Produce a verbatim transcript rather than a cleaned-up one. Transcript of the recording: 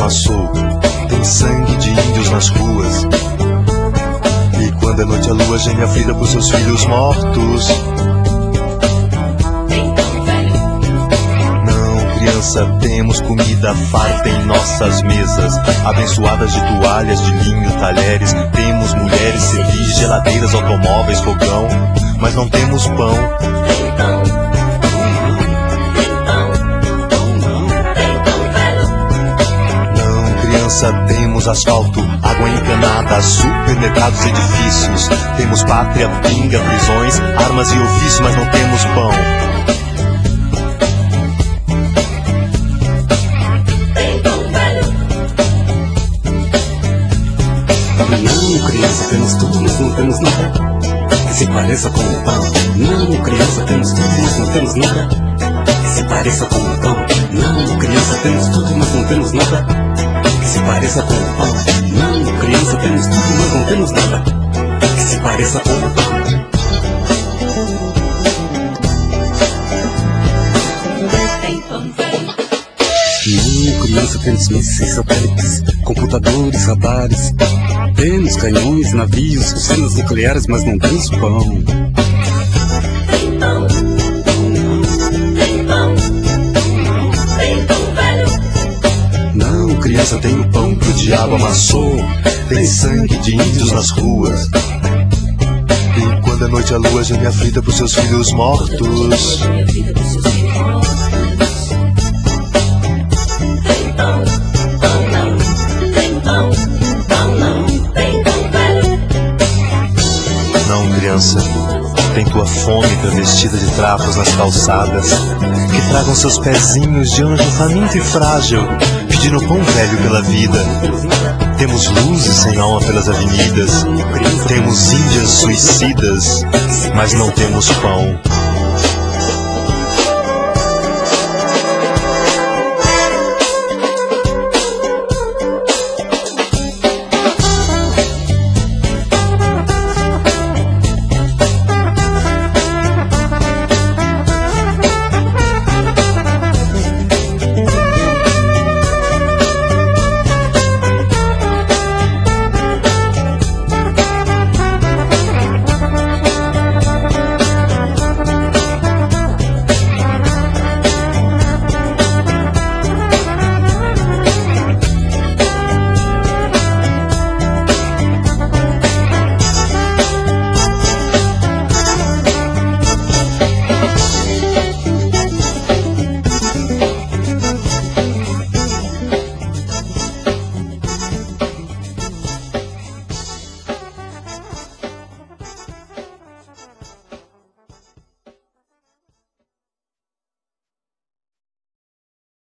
amassou. Tem sangue de índios nas ruas. E quando é noite a lua geme aflita por seus filhos mortos. Não, criança, temos comida farta em nossas mesas, abençoadas de toalhas, de linho, talheres. Temos mulheres, civis, geladeiras, automóveis, fogão, mas não temos pão. Temos asfalto, água encanada, supermercados, edifícios. Temos pátria, pinga, prisões, armas e ofícios, mas não temos pão. Não, criança, temos tudo, mas não temos nada que se pareça com o pão. Não, criança, temos tudo, mas não temos nada que se pareça com o pão. Não, criança, temos tudo, mas não temos nada que se pareça com o pão. Não, criança, temos tudo, mas não temos nada que se pareça com o pão. Não, criança, temos mísseis, satélites, computadores, radares. Temos canhões, navios, usinas nucleares, mas não temos pão. Criança, tem o pão que o diabo amassou. Tem sangue de índios nas ruas. E quando é noite a lua geme aflita por seus filhos mortos. Não, criança, tem tua fome travestida de trapos nas calçadas, que tragam seus pezinhos de anjo faminto e frágil, pedindo pão velho pela vida. Temos luzes sem alma pelas avenidas. Temos índias suicidas, mas não temos pão.